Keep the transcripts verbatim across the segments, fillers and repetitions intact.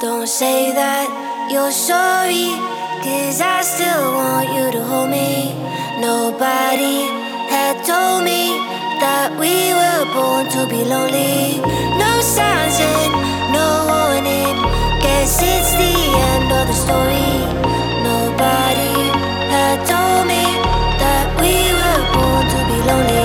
Don't say that you're sorry, 'cause I still want you to hold me. Nobody had told me that we were born to be lonely. No signs and no warning, guess it's the end of the story. Nobody had told me that we were born to be lonely.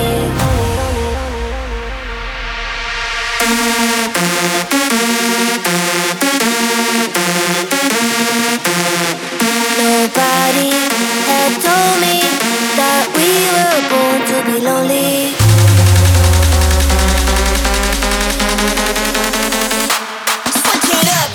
Nobody had told me that we were born to be lonely. Switch it up.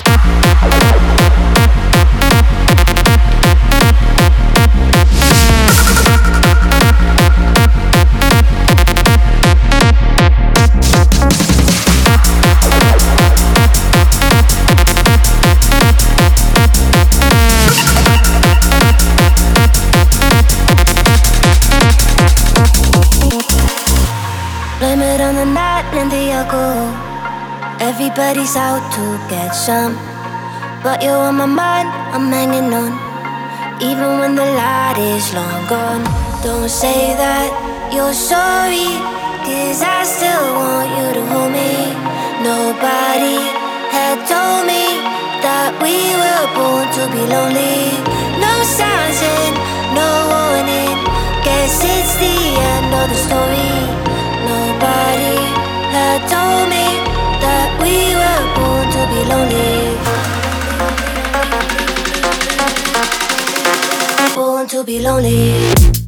Blame it on the night and the alcohol. Everybody's out to get some, but you're on my mind, I'm hanging on. Even when the light is long gone. Don't say that you're sorry, 'cause I still want you to hold me. Nobody had told me that we were born to be lonely. No signs and no warning, guess it's the end of the story. Nobody had told me that we were born to be lonely. Born to be lonely.